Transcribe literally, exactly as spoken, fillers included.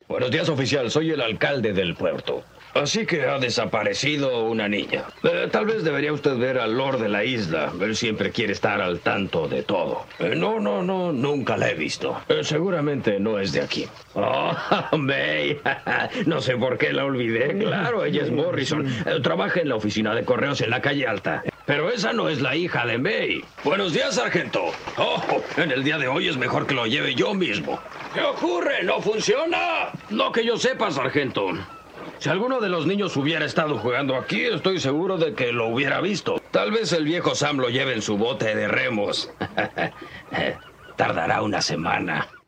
Buenos días, oficial. Soy el alcalde del puerto. Así que ha desaparecido una niña. Eh, tal vez debería usted ver al Lord de la isla. Él siempre quiere estar al tanto de todo. Eh, no, no, no, nunca la he visto. Eh, seguramente no es de aquí. Oh, May. No sé por qué la olvidé. Claro, ella es Morrison. Eh, trabaja en la oficina de correos en la calle Alta. Pero esa no es la hija de May. Buenos días, sargento. Oh, en el día de hoy es mejor que lo lleve yo mismo. ¿Qué ocurre? ¿No funciona? No que yo sepa, sargento. Si alguno de los niños hubiera estado jugando aquí, estoy seguro de que lo hubiera visto. Tal vez el viejo Sam lo lleve en su bote de remos. Tardará una semana.